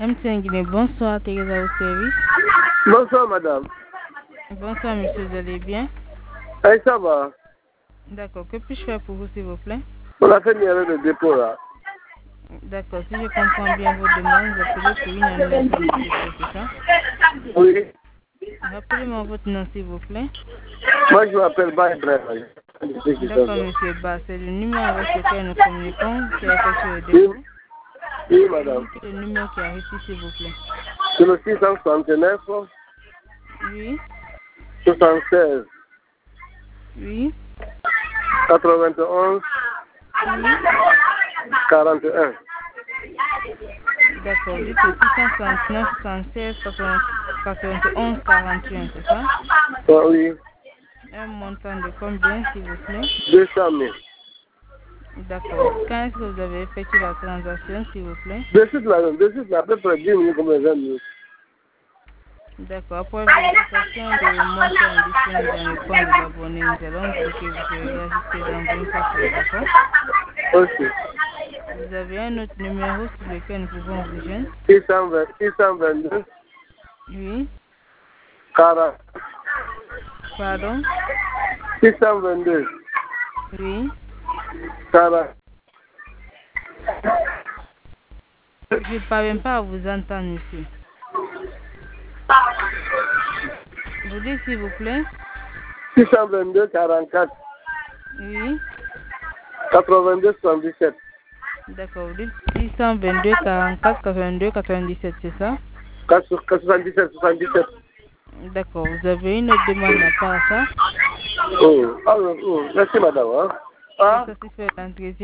MTN Guinée, bonsoir, Teresa au service. Bonsoir, madame. Bonsoir, monsieur, vous allez bien? Eh, ça va. D'accord, que puis-je faire pour vous, s'il vous plaît? On a fait une erreur de dépôt, là. D'accord, si je comprends bien vos demandes, vous appelez pour une annulation de dépôt, c'est ça? Oui. Rappelez-moi votre nom, s'il vous plaît. Moi, je m'appelle Ibrahim. D'accord, monsieur Ba, c'est le numéro avec lequel nous communiquons qui a effectué le dépôt. Oui, madame. C'est le numéro qui arrive ici, s'il vous plaît. C'est le 669 Oui, 76 oui, 91 oui. 41. D'accord, dites le 669 76 91 41, c'est ça? Oh, oui. Un montant de combien, s'il vous plaît? 200 000. D'accord. Quand est-ce que vous avez effectué la transaction, s'il vous plaît? De suite, madame. De suite, à peu près 10 minutes comme 20 minutes. D'accord. Après vérification de montant disponible dans le compte de l'abonné, nous allons dire que vous serez ajusté dans 24 heures, d'accord? Ok. Vous avez un autre numéro sur lequel nous pouvons vous joindre? 622 Oui. 40. Pardon? 622 Oui. 40. Je ne parviens pas à vous entendre, monsieur. Vous dites, s'il vous plaît? 622 44 Oui. 82 77. D'accord. Vous dites 622 44 82 97, c'est ça? 77 77. D'accord. Vous avez une autre demande à part ça? Oh. Ah, oh. Merci, madame. Hein? Pour Ah? satisfaire l'entretien.